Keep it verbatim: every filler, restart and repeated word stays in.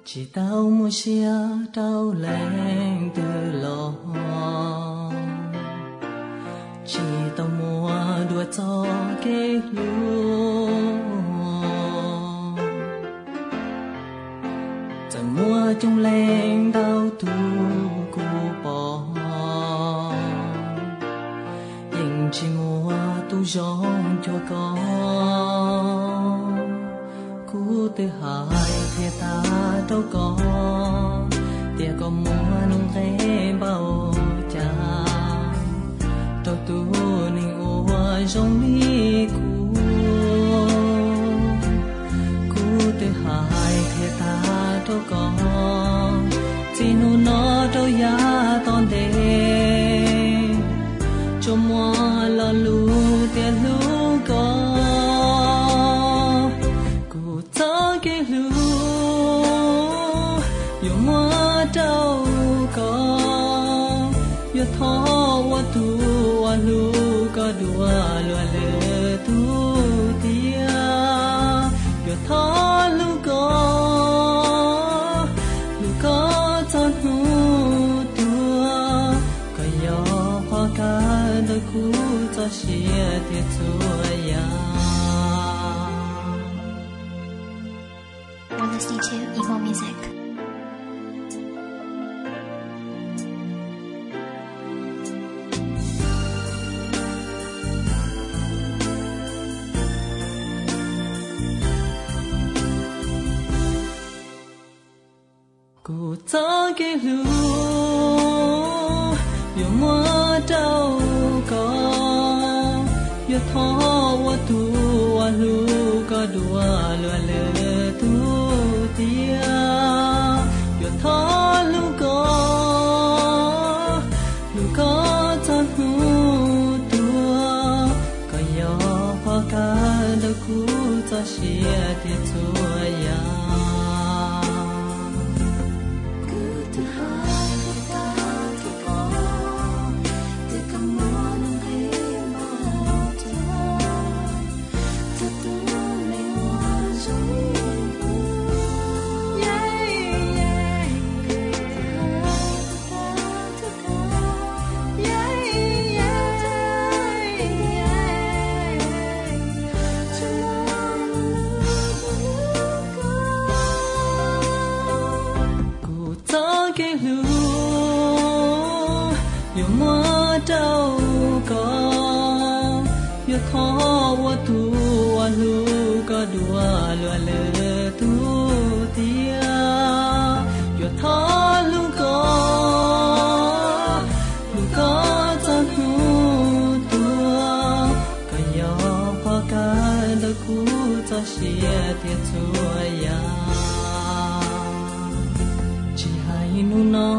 chỉ tao mua xe tao lên từ lò chỉ tao mua đua cho cái lúa chẳng mua trong lên tao tu cu bò nhưng chỉ mua tu giống cho con cú từ hai thì ta đâu có tia có mua nông thế bao cha đâu tu ninh ua giống mi cú cú từ hai thì ta đâu có chỉ nu nó đâu ya ton đê cho mua lo lu tia lu có cái lu yêu mua đâu có yêu thọ wa tu wa lu có đua lùa lơ tu tia yêu thọ lu có lu có cho nu tua có yêu hoa cả đời cũ cho chia thiệt chúa ya. Listening to Emo Music. Cô ta cái lu yêu mua đâu có yêu thọ wa tu wa lu có đua lùa lơ tu tia yêu thọ lu có lu có cho nu tua có yêu hoa cả đời cũ cho chia thiệt chúa ya. Cái lu yêu mua đâu có yêu thọ wa tu wa lu có đua lùa lơ tu tia yêu thọ lu có lu có cho nu tua có yêu hoa cả đời cũ cho chia thiệt chúa ya. Nu nó